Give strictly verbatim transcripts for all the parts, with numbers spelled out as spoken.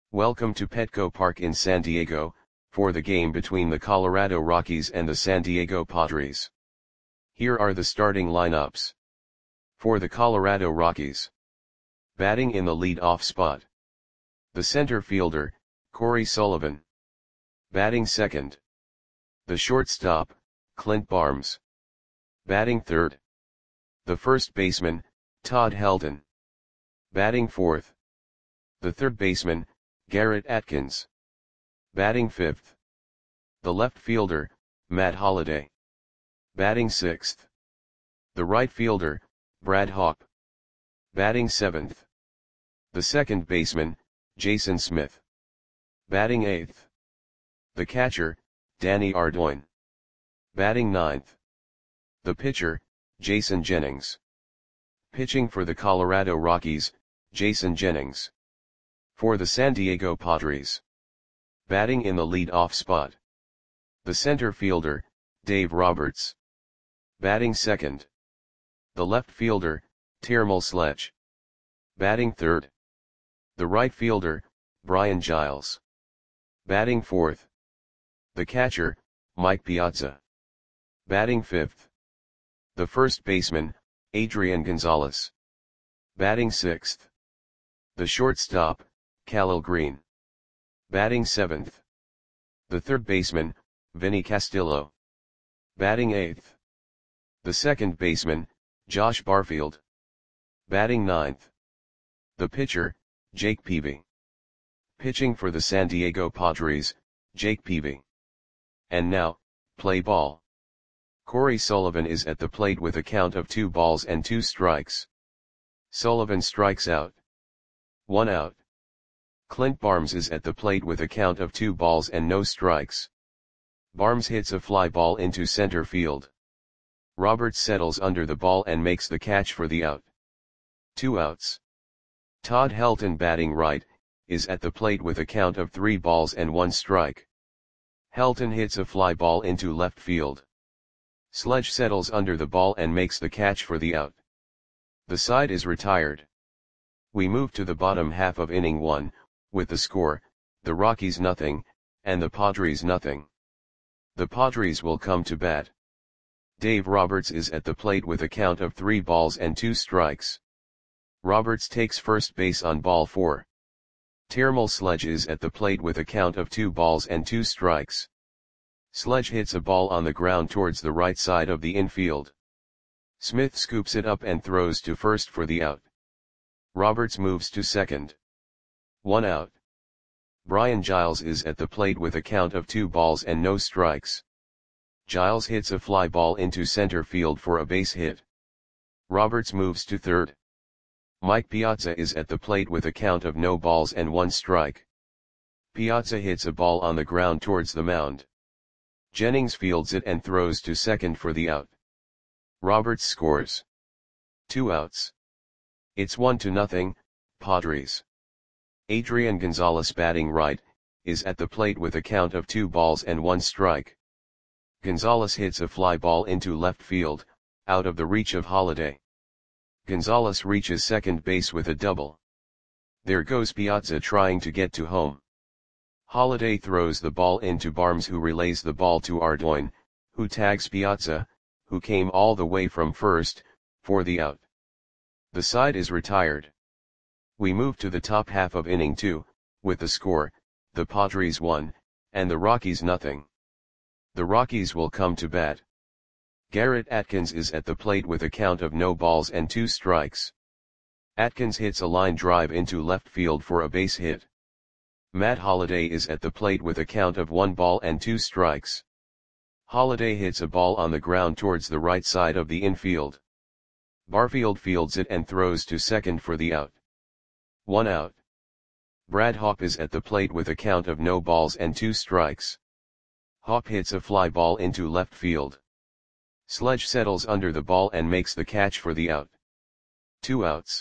Welcome to Petco Park in San Diego, for the game between the Colorado Rockies and the San Diego Padres. Here are the starting lineups. For the Colorado Rockies. Batting in the lead-off spot. The center fielder, Corey Sullivan. Batting second. The shortstop, Clint Barnes. Batting third. The first baseman, Todd Helton. Batting fourth. The third baseman, Garrett Atkins. Batting fifth. The left fielder, Matt Holliday. Batting sixth. The right fielder, Brad Hawpe. Batting seventh. The second baseman, Jason Smith. Batting eighth. The catcher, Danny Ardoin. Batting ninth. The pitcher, Jason Jennings. Pitching for the Colorado Rockies, Jason Jennings. For the San Diego Padres. Batting in the lead-off spot. The center fielder, Dave Roberts. Batting second. The left fielder, Termel Sledge. Batting third. The right fielder, Brian Giles. Batting fourth. The catcher, Mike Piazza. Batting fifth. The first baseman, Adrian Gonzalez. Batting sixth. The shortstop, Khalil Green. Batting seventh. The third baseman, Vinny Castillo. Batting eighth. The second baseman, Josh Barfield. Batting ninth. The pitcher, Jake Peavy. Pitching for the San Diego Padres, Jake Peavy. And now, play ball. Corey Sullivan is at the plate with a count of two balls and two strikes. Sullivan strikes out. One out. Clint Barnes is at the plate with a count of two balls and no strikes. Barnes hits a fly ball into center field. Roberts settles under the ball and makes the catch for the out. Two outs. Todd Helton, batting right, is at the plate with a count of three balls and one strike. Helton hits a fly ball into left field. Sledge settles under the ball and makes the catch for the out. The side is retired. We move to the bottom half of inning one, with the score, the Rockies nothing, and the Padres nothing. The Padres will come to bat. Dave Roberts is at the plate with a count of three balls and two strikes. Roberts takes first base on ball four. Termel Sledge is at the plate with a count of two balls and two strikes. Sledge hits a ball on the ground towards the right side of the infield. Smith scoops it up and throws to first for the out. Roberts moves to second. One out. Brian Giles is at the plate with a count of two balls and no strikes. Giles hits a fly ball into center field for a base hit. Roberts moves to third. Mike Piazza is at the plate with a count of no balls and one strike. Piazza hits a ball on the ground towards the mound. Jennings fields it and throws to second for the out. Roberts scores. Two outs. It's one to nothing, Padres. Adrian Gonzalez, batting right, is at the plate with a count of two balls and one strike. Gonzalez hits a fly ball into left field, out of the reach of Holliday. Gonzalez reaches second base with a double. There goes Piazza trying to get to home. Holliday throws the ball into Barnes, who relays the ball to Ardoin, who tags Piazza, who came all the way from first, for the out. The side is retired. We move to the top half of inning two, with the score, the Padres one, and the Rockies nothing. The Rockies will come to bat. Garrett Atkins is at the plate with a count of no balls and two strikes. Atkins hits a line drive into left field for a base hit. Matt Holliday is at the plate with a count of one ball and two strikes. Holliday hits a ball on the ground towards the right side of the infield. Barfield fields it and throws to second for the out. One out. Brad Hawpe is at the plate with a count of no balls and two strikes. Hawpe hits a fly ball into left field. Sledge settles under the ball and makes the catch for the out. Two outs.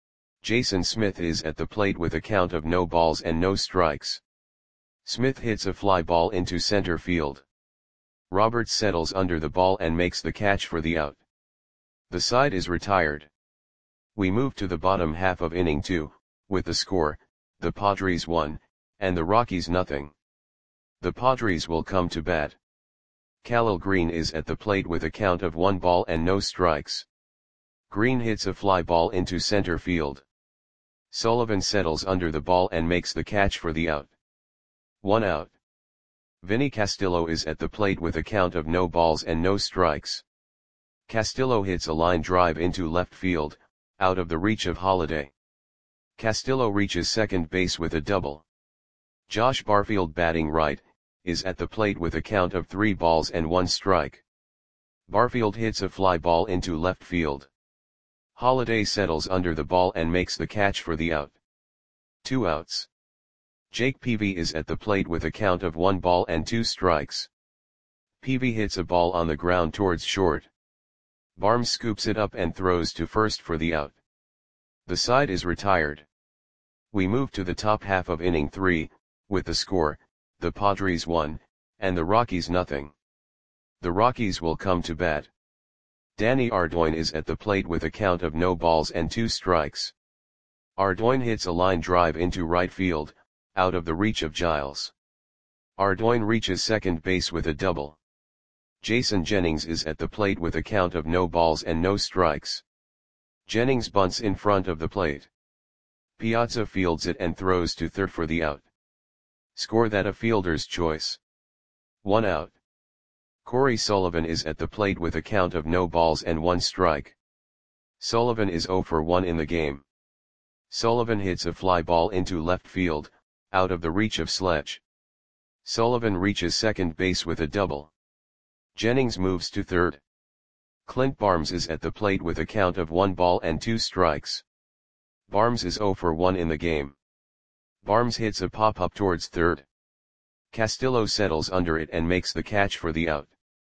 Jason Smith is at the plate with a count of no balls and no strikes. Smith hits a fly ball into center field. Roberts settles under the ball and makes the catch for the out. The side is retired. We move to the bottom half of inning two, with the score, the Padres one, and the Rockies nothing. The Padres will come to bat. Khalil Green is at the plate with a count of one ball and no strikes. Green hits a fly ball into center field. Sullivan settles under the ball and makes the catch for the out. One out. Vinny Castillo is at the plate with a count of no balls and no strikes. Castillo hits a line drive into left field, out of the reach of Holliday. Castillo reaches second base with a double. Josh Barfield, batting right, is at the plate with a count of three balls and one strike. Barfield hits a fly ball into left field. Holliday settles under the ball and makes the catch for the out. Two outs. Jake Peavy is at the plate with a count of one ball and two strikes. Peavy hits a ball on the ground towards short. Barnes scoops it up and throws to first for the out. The side is retired. We move to the top half of inning three, with the score, the Padres one, and the Rockies nothing. The Rockies will come to bat. Danny Ardoin is at the plate with a count of no balls and two strikes. Ardoin hits a line drive into right field, out of the reach of Giles. Ardoin reaches second base with a double. Jason Jennings is at the plate with a count of no balls and no strikes. Jennings bunts in front of the plate. Piazza fields it and throws to third for the out. Score that a fielder's choice. One out. Corey Sullivan is at the plate with a count of no balls and one strike. Sullivan is zero for one in the game. Sullivan hits a fly ball into left field, out of the reach of Sledge. Sullivan reaches second base with a double. Jennings moves to third. Clint Barnes is at the plate with a count of one ball and two strikes. Barnes is zero for one in the game. Barnes hits a pop-up towards third. Castillo settles under it and makes the catch for the out.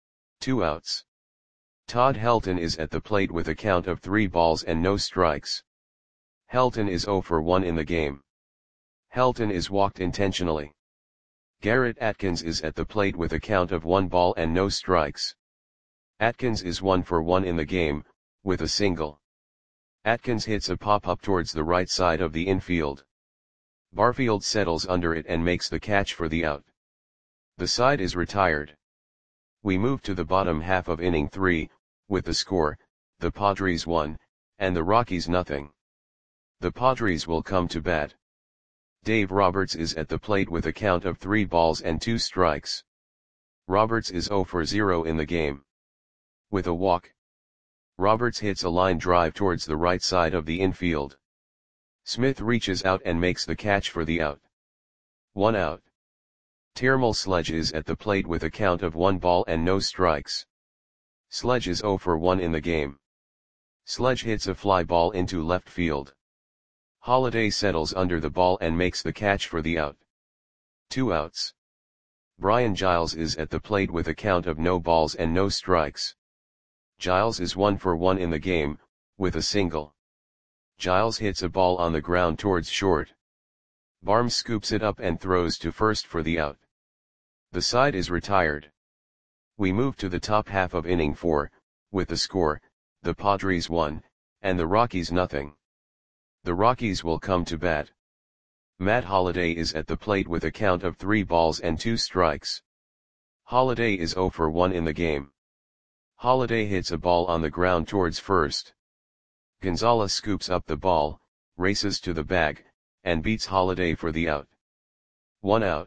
Two outs. Todd Helton is at the plate with a count of three balls and no strikes. Helton is zero for one in the game. Helton is walked intentionally. Garrett Atkins is at the plate with a count of one ball and no strikes. Atkins is one for one in the game, with a single. Atkins hits a pop-up towards the right side of the infield. Barfield settles under it and makes the catch for the out. The side is retired. We move to the bottom half of inning three, with the score, the Padres one, and the Rockies nothing. The Padres will come to bat. Dave Roberts is at the plate with a count of three balls and two strikes. Roberts is zero for zero in the game. With a walk. Roberts hits a line drive towards the right side of the infield. Smith reaches out and makes the catch for the out. One out. Termal Sledge is at the plate with a count of one ball and no strikes. Sledge is zero for one in the game. Sledge hits a fly ball into left field. Holliday settles under the ball and makes the catch for the out. Two outs. Brian Giles is at the plate with a count of no balls and no strikes. Giles is one for one in the game, with a single. Giles hits a ball on the ground towards short. Barnes scoops it up and throws to first for the out. The side is retired. We move to the top half of inning four, with the score, the Padres one, and the Rockies nothing. The Rockies will come to bat. Matt Holliday is at the plate with a count of three balls and two strikes. Holliday is zero for one in the game. Holliday hits a ball on the ground towards first. Gonzalez scoops up the ball, races to the bag, and beats Holliday for the out. One out.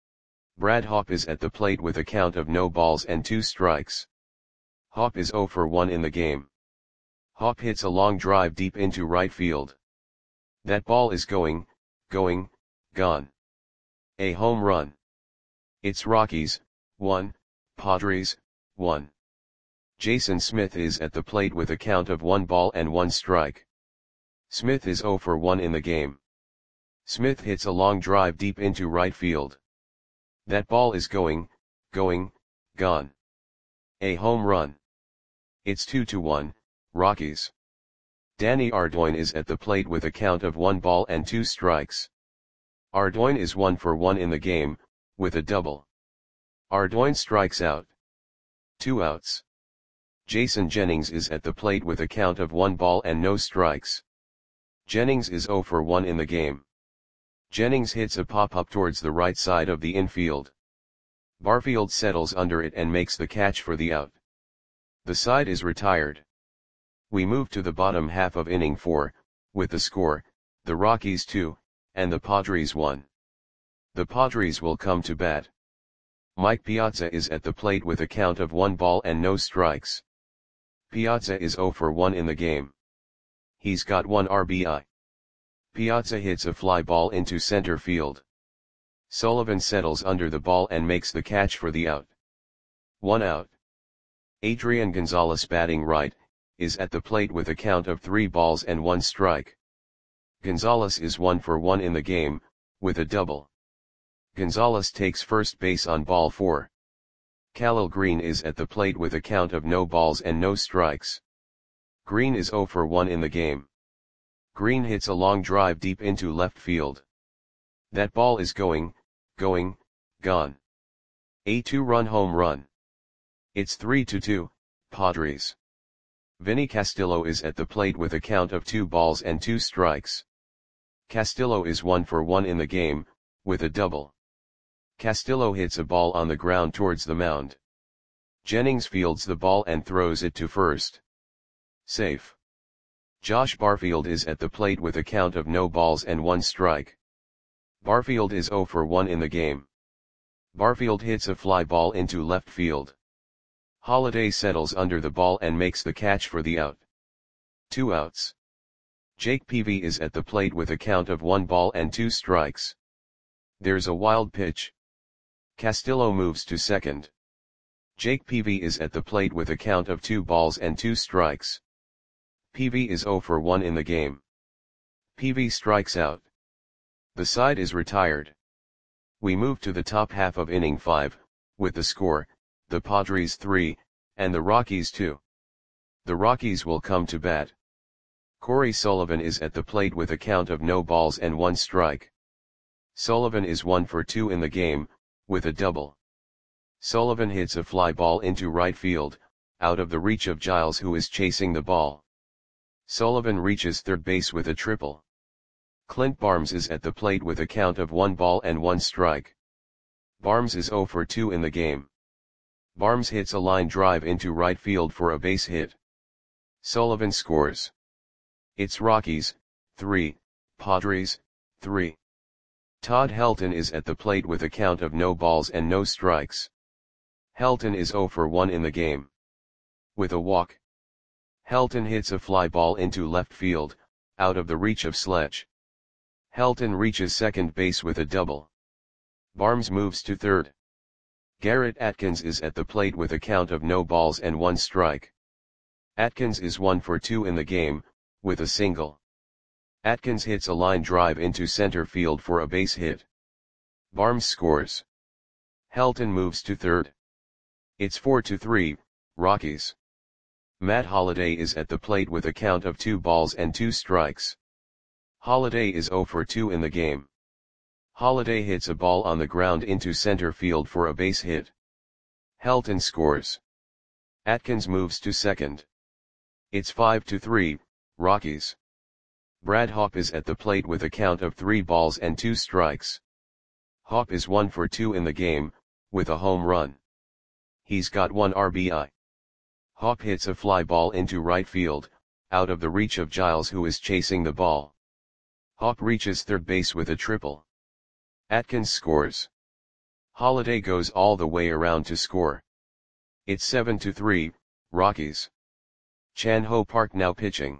Brad Hawpe is at the plate with a count of no balls and two strikes. Hawpe is zero for one in the game. Hawpe hits a long drive deep into right field. That ball is going, going, gone. A home run. It's Rockies, one, Padres, one. Jason Smith is at the plate with a count of one ball and one strike. Smith is zero for one in the game. Smith hits a long drive deep into right field. That ball is going, going, gone. A home run. It's two to one, Rockies. Danny Ardoin is at the plate with a count of one ball and two strikes. Ardoin is one for one in the game, with a double. Ardoin strikes out. Two outs. Jason Jennings is at the plate with a count of one ball and no strikes. Jennings is zero for one in the game. Jennings hits a pop-up towards the right side of the infield. Barfield settles under it and makes the catch for the out. The side is retired. We move to the bottom half of inning four, with the score, the Rockies two, and the Padres one. The Padres will come to bat. Mike Piazza is at the plate with a count of one ball and no strikes. Piazza is oh for one in the game. He's got one R B I. Piazza hits a fly ball into center field. Sullivan settles under the ball and makes the catch for the out. One out. Adrian Gonzalez, batting right, is at the plate with a count of three balls and one strike. Gonzalez is one for one in the game, with a double. Gonzalez takes first base on ball four. Khalil Green is at the plate with a count of no balls and no strikes. Green is oh for one in the game. Green hits a long drive deep into left field. That ball is going, going, gone. A two-run home run. It's three to two, Padres. Vinny Castillo is at the plate with a count of two balls and two strikes. Castillo is one for one in the game, with a double. Castillo hits a ball on the ground towards the mound. Jennings fields the ball and throws it to first. Safe. Josh Barfield is at the plate with a count of no balls and one strike. Barfield is oh for one in the game. Barfield hits a fly ball into left field. Holliday settles under the ball and makes the catch for the out. Two outs. Jake Peavy is at the plate with a count of one ball and two strikes. There's a wild pitch. Castillo moves to second. Jake Peavy is at the plate with a count of two balls and two strikes. Peavy is oh for one in the game. Peavy strikes out. The side is retired. We move to the top half of inning five, with the score, the Padres three, and the Rockies two. The Rockies will come to bat. Corey Sullivan is at the plate with a count of no balls and one strike. Sullivan is one for two in the game, with a double. Sullivan hits a fly ball into right field, out of the reach of Giles, who is chasing the ball. Sullivan reaches third base with a triple. Clint Barnes is at the plate with a count of one ball and one strike. Barnes is oh for two in the game. Barnes hits a line drive into right field for a base hit. Sullivan scores. It's Rockies, three, Padres, three. Todd Helton is at the plate with a count of no balls and no strikes. Helton is oh for one in the game. With a walk. Helton hits a fly ball into left field, out of the reach of Sledge. Helton reaches second base with a double. Barnes moves to third. Garrett Atkins is at the plate with a count of no balls and one strike. Atkins is one for two in the game, with a single. Atkins hits a line drive into center field for a base hit. Barnes scores. Helton moves to third. It's four to three, Rockies. Matt Holliday is at the plate with a count of two balls and two strikes. Holliday is oh for two in the game. Holliday hits a ball on the ground into center field for a base hit. Helton scores. Atkins moves to second. It's five to three, Rockies. Brad Hawpe is at the plate with a count of three balls and two strikes. Hawpe is one for two in the game, with a home run. He's got one R B I. Hawpe hits a fly ball into right field, out of the reach of Giles, who is chasing the ball. Hawpe reaches third base with a triple. Atkins scores. Holliday goes all the way around to score. It's seven to three, Rockies. Chan Ho Park now pitching.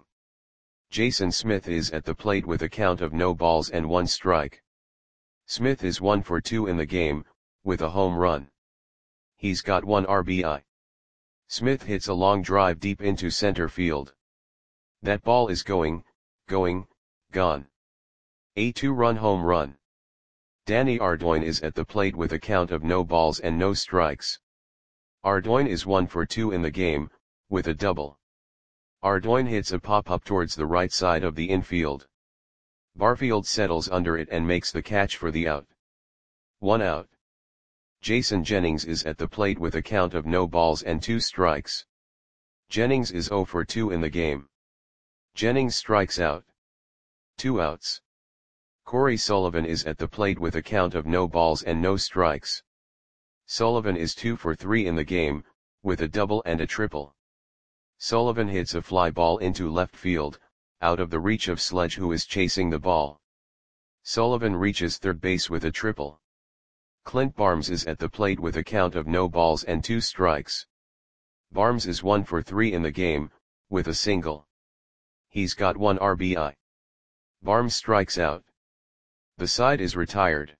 Jason Smith is at the plate with a count of no balls and one strike. Smith is one for two in the game, with a home run. He's got one R B I. Smith hits a long drive deep into center field. That ball is going, going, gone. A two-run home run. Danny Ardoin is at the plate with a count of no balls and no strikes. Ardoin is one for two in the game, with a double. Ardoin hits a pop-up towards the right side of the infield. Barfield settles under it and makes the catch for the out. One out. Jason Jennings is at the plate with a count of no balls and two strikes. Jennings is oh for two in the game. Jennings strikes out. Two outs. Corey Sullivan is at the plate with a count of no balls and no strikes. Sullivan is two for three in the game, with a double and a triple. Sullivan hits a fly ball into left field, out of the reach of Sledge, who is chasing the ball. Sullivan reaches third base with a triple. Clint Barnes is at the plate with a count of no balls and two strikes. Barnes is one for three in the game, with a single. He's got one R B I. Barnes strikes out. The side is retired.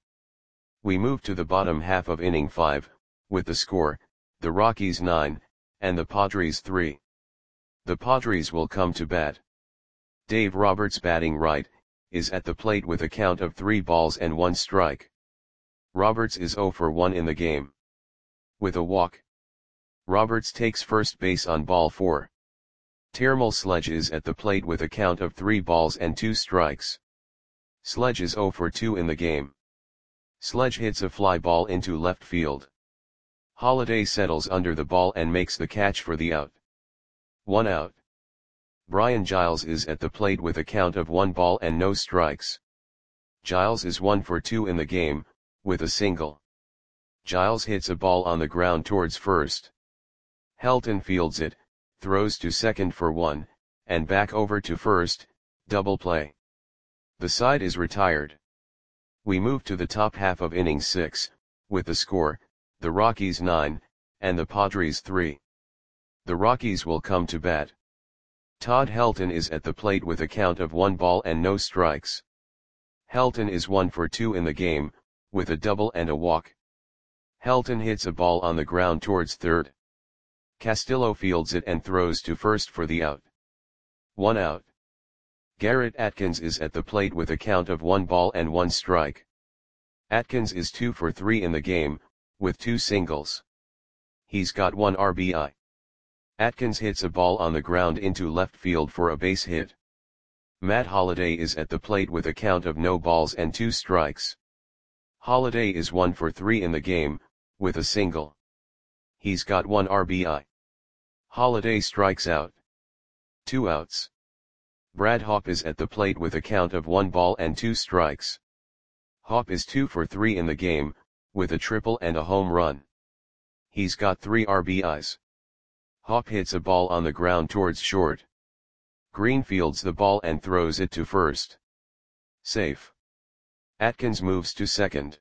We move to the bottom half of inning five, with the score, the Rockies nine, and the Padres three. The Padres will come to bat. Dave Roberts, batting right, is at the plate with a count of three balls and one strike. Roberts is zero for one in the game. With a walk. Roberts takes first base on ball four. Termel Sledge is at the plate with a count of three balls and two strikes. Sledge is zero for two in the game. Sledge hits a fly ball into left field. Holliday settles under the ball and makes the catch for the out. One out. Brian Giles is at the plate with a count of one ball and no strikes. Giles is one for two in the game, with a single. Giles hits a ball on the ground towards first. Helton fields it, throws to second for one, and back over to first, double play. The side is retired. We move to the top half of inning six, with the score, the Rockies nine, and the Padres three. The Rockies will come to bat. Todd Helton is at the plate with a count of one ball and no strikes. Helton is one for two in the game, with a double and a walk. Helton hits a ball on the ground towards third. Castillo fields it and throws to first for the out. One out. Garrett Atkins is at the plate with a count of one ball and one strike. Atkins is two for three in the game, with two singles. He's got one R B I. Atkins hits a ball on the ground into left field for a base hit. Matt Holliday is at the plate with a count of no balls and two strikes. Holliday is one for three in the game, with a single. He's got one R B I. Holliday strikes out. Two outs. Brad Hawpe is at the plate with a count of one ball and two strikes. Hawpe is two for three in the game, with a triple and a home run. He's got three R B Is. Hawpe hits a ball on the ground towards short. Green fields the ball and throws it to first. Safe. Atkins moves to second.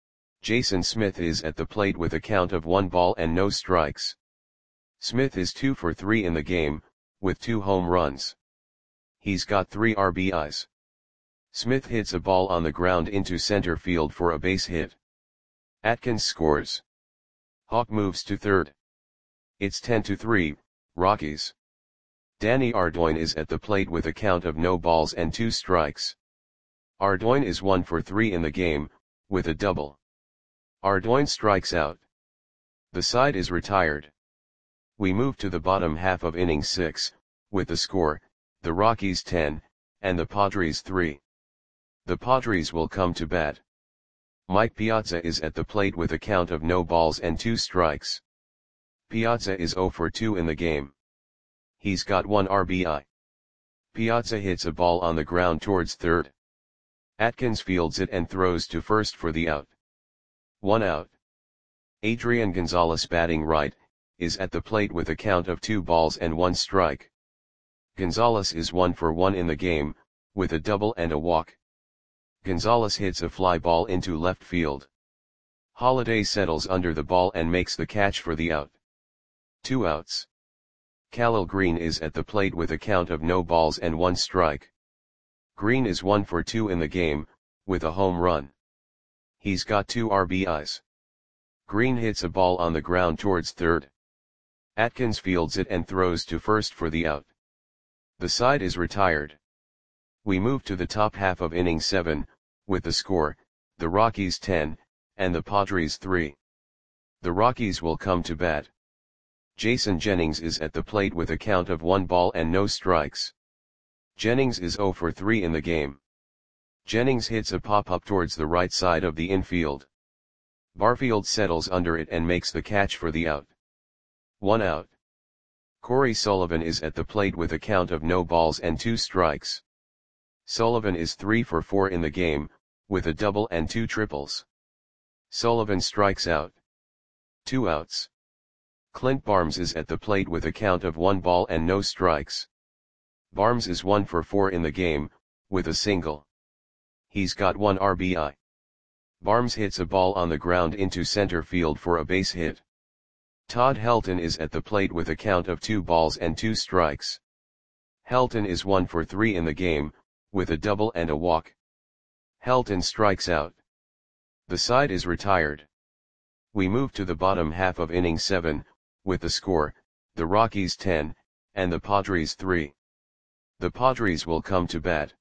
Jason Smith is at the plate with a count of one ball and no strikes. Smith is two for three in the game, with two home runs. He's got three R B Is. Smith hits a ball on the ground into center field for a base hit. Atkins scores. Hawpe moves to third. It's ten to three, Rockies. Danny Ardoin is at the plate with a count of no balls and two strikes. Ardoin is one for three in the game, with a double. Ardoin strikes out. The side is retired. We move to the bottom half of inning six, with the score, the Rockies ten, and the Padres three. The Padres will come to bat. Mike Piazza is at the plate with a count of no balls and two strikes. Piazza is zero for two in the game. He's got one R B I. Piazza hits a ball on the ground towards third. Atkins fields it and throws to first for the out. One out. Adrian Gonzalez, batting right, is at the plate with a count of two balls and one strike. Gonzalez is one for one in the game, with a double and a walk. Gonzalez hits a fly ball into left field. Holliday settles under the ball and makes the catch for the out. Two outs. Khalil Green is at the plate with a count of no balls and one strike. Green is one for two in the game, with a home run. He's got two R B Is. Green hits a ball on the ground towards third. Atkins fields it and throws to first for the out. The side is retired. We move to the top half of inning seven, with the score, the Rockies ten, and the Padres three. The Rockies will come to bat. Jason Jennings is at the plate with a count of one ball and no strikes. Jennings is zero for three in the game. Jennings hits a pop-up towards the right side of the infield. Barfield settles under it and makes the catch for the out. One out. Corey Sullivan is at the plate with a count of no balls and two strikes. Sullivan is three for four in the game, with a double and two triples. Sullivan strikes out. Two outs. Clint Barnes is at the plate with a count of one ball and no strikes. Barnes is one for four in the game, with a single. He's got one R B I. Barnes hits a ball on the ground into center field for a base hit. Todd Helton is at the plate with a count of two balls and two strikes. Helton is one for three in the game, with a double and a walk. Helton strikes out. The side is retired. We move to the bottom half of inning seven, with the score, the Rockies ten, and the Padres three. The Padres will come to bat.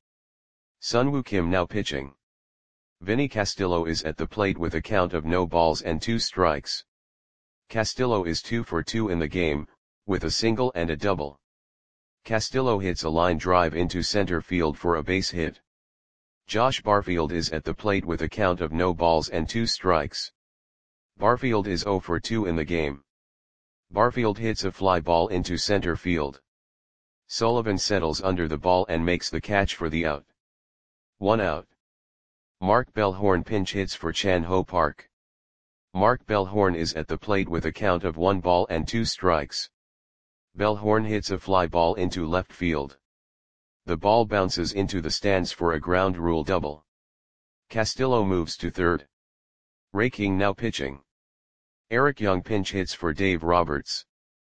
Sunwoo Kim now pitching. Vinny Castillo is at the plate with a count of no balls and two strikes. Castillo is two for two in the game, with a single and a double. Castillo hits a line drive into center field for a base hit. Josh Barfield is at the plate with a count of no balls and two strikes. Barfield is zero for two in the game. Barfield hits a fly ball into center field. Sullivan settles under the ball and makes the catch for the out. One out. Mark Bellhorn pinch hits for Chan Ho Park. Mark Bellhorn is at the plate with a count of one ball and two strikes. Bellhorn hits a fly ball into left field. The ball bounces into the stands for a ground rule double. Castillo moves to third. Ray King now pitching. Eric Young pinch hits for Dave Roberts.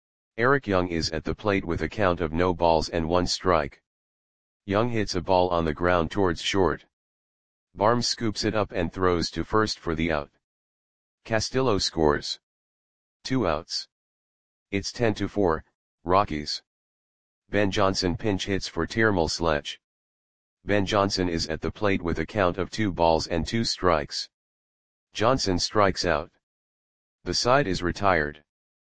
Eric Young is at the plate with a count of no balls and one strike. Young hits a ball on the ground towards short. Barnes scoops it up and throws to first for the out. Castillo scores. Two outs. It's ten to four, Rockies. Ben Johnson pinch hits for Tyrmel Sledge. Ben Johnson is at the plate with a count of two balls and two strikes. Johnson strikes out. The side is retired.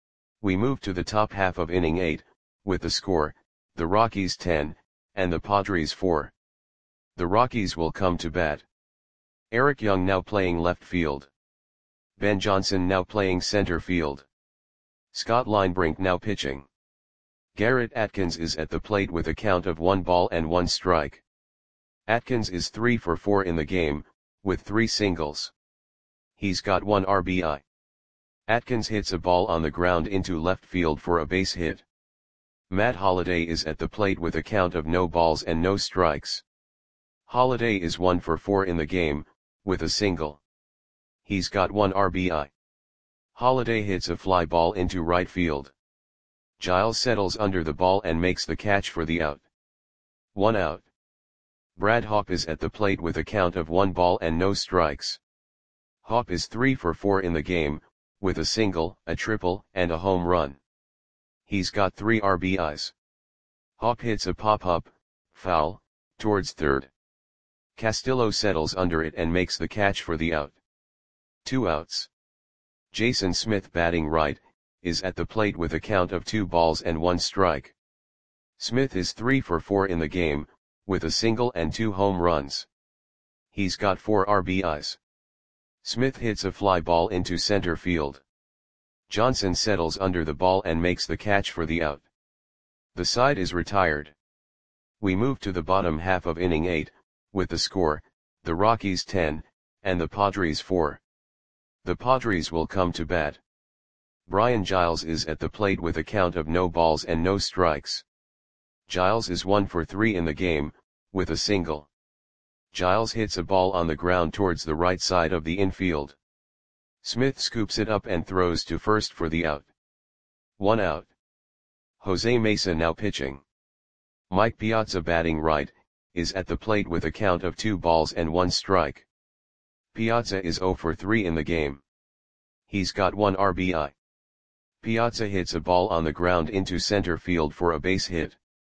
We move to the top half of inning eight, with the score, the Rockies ten, and the Padres four. The Rockies will come to bat. Eric Young now playing left field. Ben Johnson now playing center field. Scott Linebrink now pitching. Garrett Atkins is at the plate with a count of one ball and one strike. Atkins is three for four in the game, with three singles. He's got one R B I. Atkins hits a ball on the ground into left field for a base hit. Matt Holliday is at the plate with a count of no balls and no strikes. Holliday is one for four in the game, with a single. He's got one R B I. Holliday hits a fly ball into right field. Giles settles under the ball and makes the catch for the out. One out. Brad Hawpe is at the plate with a count of one ball and no strikes. Hawpe is three for four in the game, with a single, a triple, and a home run. He's got three R B Is. Hawpe hits a pop-up, foul, towards third. Castillo settles under it and makes the catch for the out. Two outs. Jason Smith batting right, is at the plate with a count of two balls and one strike. Smith is three for four in the game, with a single and two home runs. He's got four R B Is. Smith hits a fly ball into center field. Johnson settles under the ball and makes the catch for the out. The side is retired. We move to the bottom half of inning eight, with the score, the Rockies ten, and the Padres four. The Padres will come to bat. Brian Giles is at the plate with a count of no balls and no strikes. Giles is one for three in the game, with a single. Giles hits a ball on the ground towards the right side of the infield. Smith scoops it up and throws to first for the out. One out. Jose Mesa now pitching. Mike Piazza batting right, is at the plate with a count of two balls and one strike. Piazza is zero for three in the game. He's got one R B I. Piazza hits a ball on the ground into center field for a base hit.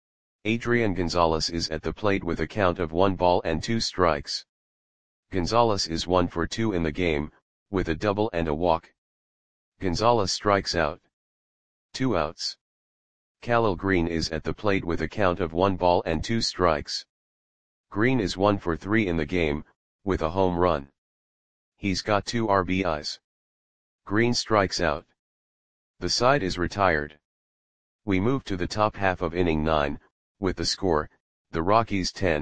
Adrian Gonzalez is at the plate with a count of one ball and two strikes. Gonzalez is one for two in the game, with a double and a walk. Gonzalez strikes out. Two outs. Khalil Green is at the plate with a count of one ball and two strikes. Green is one for three in the game, with a home run. He's got two R B Is. Green strikes out. The side is retired. We move to the top half of inning nine, with the score, the Rockies ten,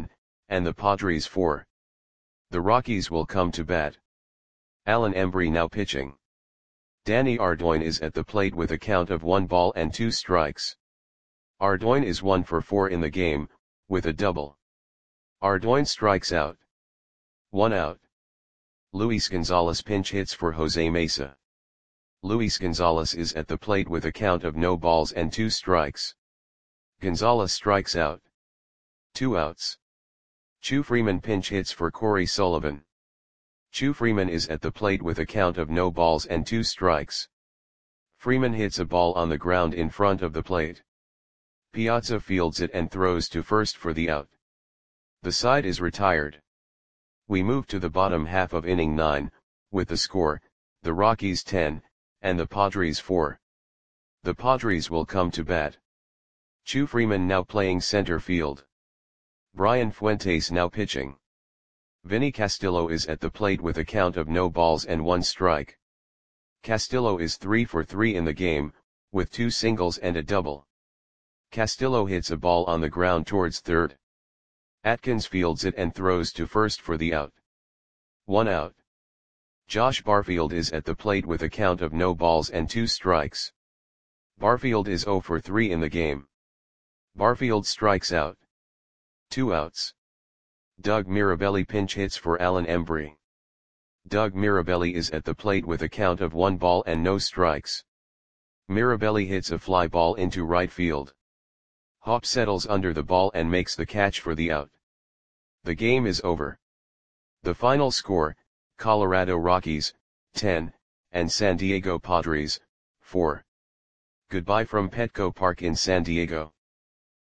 and the Padres four. The Rockies will come to bat. Alan Embree now pitching. Danny Ardoin is at the plate with a count of one ball and two strikes. Ardoin is one for four in the game, with a double. Ardoin strikes out. One out. Luis Gonzalez pinch hits for Jose Mesa. Luis Gonzalez is at the plate with a count of no balls and two strikes. Gonzalez strikes out. Two outs. Chu Freeman pinch hits for Corey Sullivan. Chu Freeman is at the plate with a count of no balls and two strikes. Freeman hits a ball on the ground in front of the plate. Piazza fields it and throws to first for the out. The side is retired. We move to the bottom half of inning nine, with the score, the Rockies ten, and the Padres four. The Padres will come to bat. Chu Freeman now playing center field. Brian Fuentes now pitching. Vinny Castillo is at the plate with a count of no balls and one strike. Castillo is three for three in the game, with two singles and a double. Castillo hits a ball on the ground towards third. Atkins fields it and throws to first for the out. One out. Josh Barfield is at the plate with a count of no balls and two strikes. Barfield is zero for three in the game. Barfield strikes out. Two outs. Doug Mirabelli pinch hits for Alan Embree. Doug Mirabelli is at the plate with a count of one ball and no strikes. Mirabelli hits a fly ball into right field. Hop settles under the ball and makes the catch for the out. The game is over. The final score, Colorado Rockies, ten, and San Diego Padres, four. Goodbye from Petco Park in San Diego.